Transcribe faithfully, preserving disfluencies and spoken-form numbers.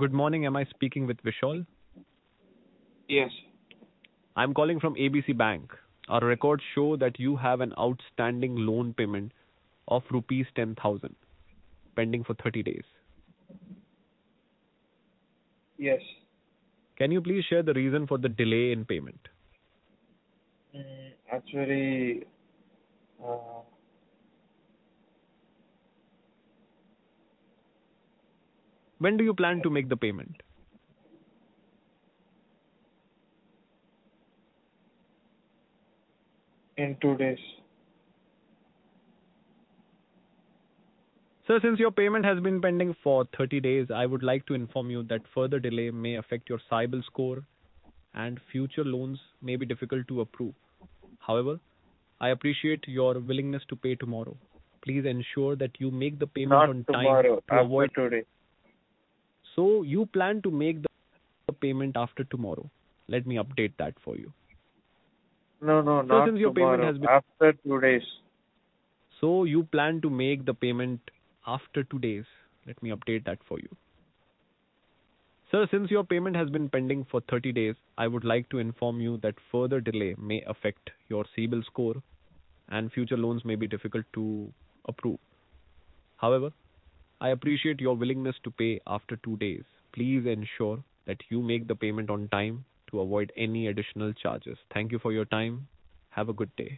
Good morning. Am I speaking with Vishal? Yes. I'm calling from A B C Bank. Our records show that you have an outstanding loan payment of rupees ten thousand pending for thirty days. Yes. Can you please share the reason for the delay in payment? Mm, actually, uh, When do you plan to make the payment? in two days. Sir, since your payment has been pending for thirty days, I would like to inform you that further delay may affect your CIBIL score and future loans may be difficult to approve. However, I appreciate your willingness to pay tomorrow. Please ensure that you make the payment Not on time tomorrow, to after avoid. today. So you plan to make the payment after tomorrow. Let me update that for you. No, no, So not since your payment tomorrow. has been, After two days. so you plan to make the payment after two days. Let me update that for you. Sir, since your payment has been pending for thirty days, I would like to inform you that further delay may affect your CIBIL score and future loans may be difficult to approve. However, I appreciate your willingness to pay after two days. Please ensure that you make the payment on time to avoid any additional charges. Thank you for your time. Have a good day.